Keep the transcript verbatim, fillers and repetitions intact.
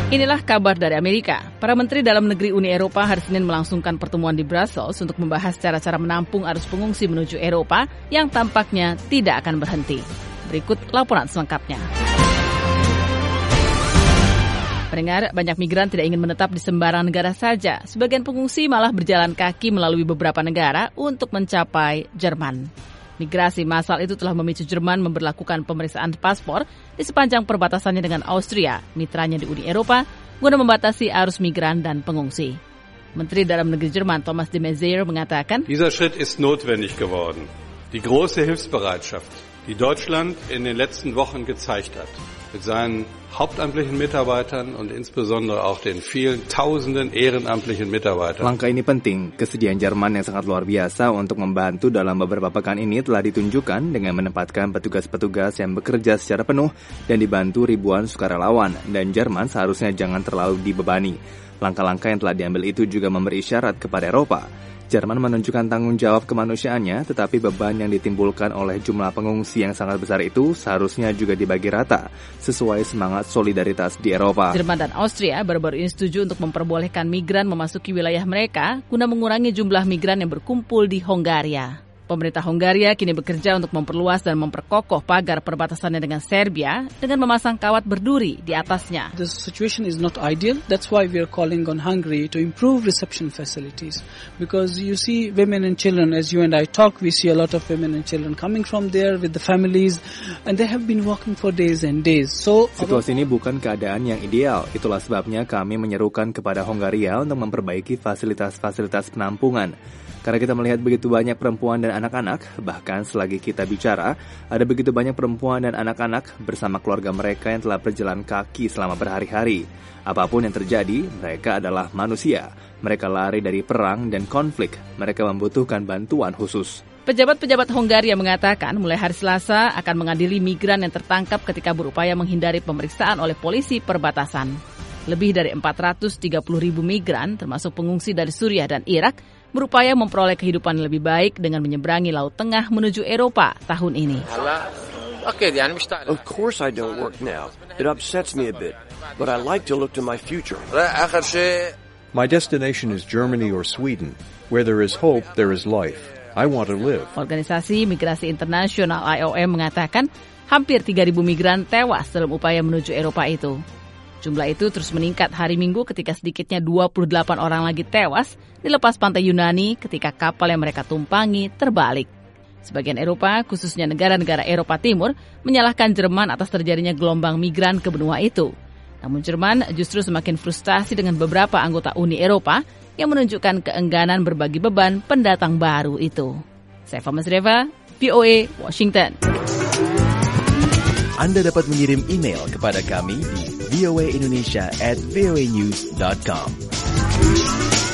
Inilah kabar dari Amerika. Para menteri dalam negeri Uni Eropa hari Senin melangsungkan pertemuan di Brussels untuk membahas cara-cara menampung arus pengungsi menuju Eropa yang tampaknya tidak akan berhenti. Berikut laporan selengkapnya. Pendengar, banyak migran tidak ingin menetap di sembarang negara saja. Sebagian pengungsi malah berjalan kaki melalui beberapa negara untuk mencapai Jerman. Migrasi massal itu telah memicu Jerman memberlakukan pemeriksaan paspor di sepanjang perbatasannya dengan Austria, mitranya di Uni Eropa, guna membatasi arus migran dan pengungsi. Menteri Dalam Negeri Jerman Thomas de Maizière mengatakan, Dieser Schritt ist notwendig geworden. Die große Hilfsbereitschaft, die Deutschland in den letzten Wochen gezeigt hat, mit seinen hauptamtlichen Mitarbeitern und insbesondere auch den vielen tausenden ehrenamtlichen Mitarbeitern. Langkah ini penting. Kesediaan Jerman yang sangat luar biasa untuk membantu dalam beberapa pekan ini telah ditunjukkan dengan menempatkan petugas-petugas yang bekerja secara penuh dan dibantu ribuan sukarelawan. Dan Jerman seharusnya jangan terlalu dibebani. Langkah-langkah yang telah diambil itu juga memberi isyarat kepada Eropa. Jerman menunjukkan tanggung jawab kemanusiaannya, tetapi beban yang ditimbulkan oleh jumlah pengungsi yang sangat besar itu seharusnya juga dibagi rata, sesuai semangat solidaritas di Eropa. Jerman dan Austria baru-baru ini setuju untuk memperbolehkan migran memasuki wilayah mereka guna mengurangi jumlah migran yang berkumpul di Hongaria. Pemerintah Hongaria kini bekerja untuk memperluas dan memperkokoh pagar perbatasannya dengan Serbia dengan memasang kawat berduri di atasnya. The situation is not ideal. That's why we are calling on Hungary to improve reception facilities. Because you see women and children, as you and I talk, we see a lot of women and children coming from there with the families, and they have been walking for days and days. So situasi ini bukan keadaan yang ideal. Itulah sebabnya kami menyerukan kepada Hongaria untuk memperbaiki fasilitas-fasilitas penampungan. Karena kita melihat begitu banyak perempuan dan anak-anak, bahkan selagi kita bicara, ada begitu banyak perempuan dan anak-anak bersama keluarga mereka yang telah berjalan kaki selama berhari-hari. Apapun yang terjadi, mereka adalah manusia. Mereka lari dari perang dan konflik. Mereka membutuhkan bantuan khusus. Pejabat-pejabat Hongaria mengatakan mulai hari Selasa akan mengadili migran yang tertangkap ketika berupaya menghindari pemeriksaan oleh polisi perbatasan. Lebih dari empat ratus tiga puluh ribu migran, termasuk pengungsi dari Suriah dan Irak, berupaya memperoleh kehidupan yang lebih baik dengan menyeberangi Laut Tengah menuju Eropa tahun ini. Of course I don't work now. It upsets me a bit, but I like to look to my future. My destination is Germany or Sweden. Where there is hope, there is life. I want to live. Organisasi Migrasi Internasional I O M mengatakan hampir tiga ribu migran tewas dalam upaya menuju Eropa itu. Jumlah itu terus meningkat hari Minggu ketika sedikitnya dua puluh delapan orang lagi tewas di lepas pantai Yunani ketika kapal yang mereka tumpangi terbalik. Sebagian Eropa, khususnya negara-negara Eropa Timur, menyalahkan Jerman atas terjadinya gelombang migran ke benua itu. Namun Jerman justru semakin frustasi dengan beberapa anggota Uni Eropa yang menunjukkan keengganan berbagi beban pendatang baru itu. Saya Fama Sreva, V O A, Washington. Anda dapat mengirim email kepada kami di v o a indonesia at v o a news dot com.